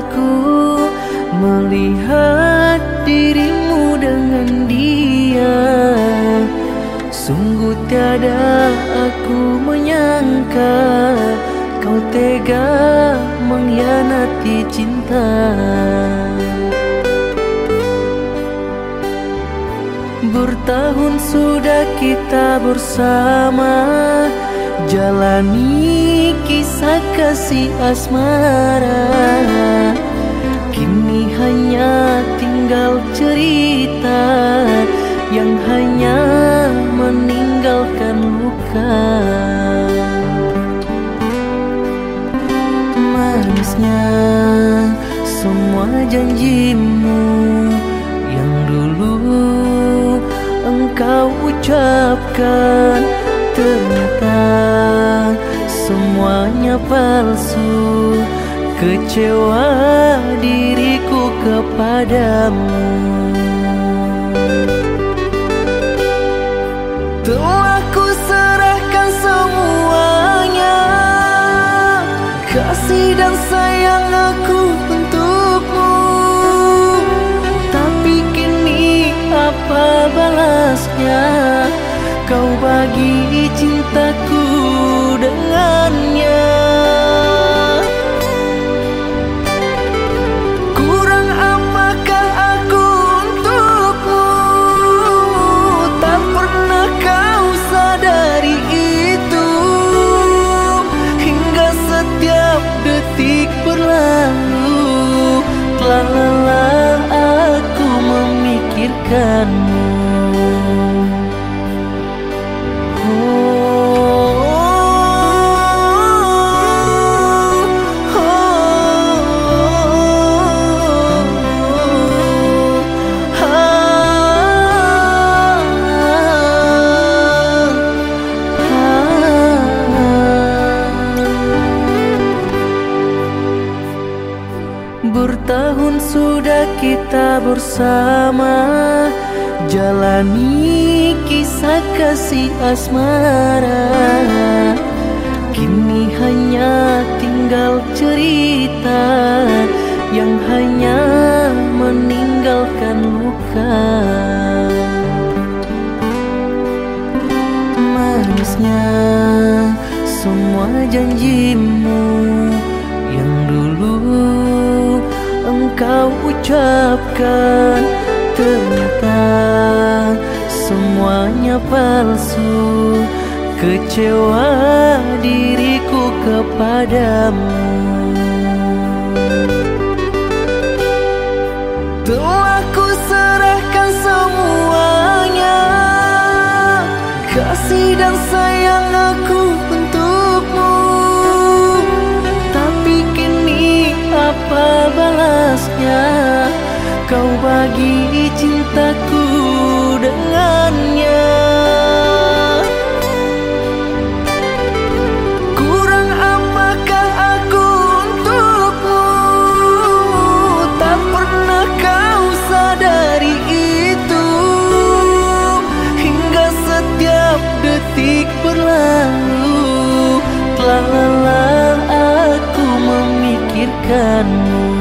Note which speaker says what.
Speaker 1: aku melihat dirimu dengan dia. Sungguh tiada aku menyangka kau tega mengkhianati cinta. Bertahun sudah kita bersama, jalani kisah kasih asmara. Kini hanya tinggal cerita yang hanya meninggalkan luka. Manisnya semua janjimu yang dulu engkau ucapkan, ternyata semuanya palsu. Kecewa diriku kepadamu. Telah ku serahkan semuanya, kasih dan sayang aku untukmu. Tapi kini apa balasnya? Kau bagi cintaku dengannya. Kurang apakah aku untukmu? Tak pernah kau sadari itu. Hingga setiap detik berlalu, telah lelah aku memikirkanmu. Bertahun sudah kita bersama, jalani kisah kasih asmara. Kini hanya tinggal cerita yang hanya meninggalkan luka. Manisnya semua janjimu yang dulu engkau ucapkan, ternyata semuanya palsu. Kecewa diriku kepadamu. Telah ku serahkan semuanya, kasih dan sayang aku untukmu. Tapi kini apa balasnya? Kau bagi cintaku dengannya. Kurang apakah aku untukmu? Tak pernah kau sadari itu. Hingga setiap detik berlalu, telah lelah aku memikirkanmu.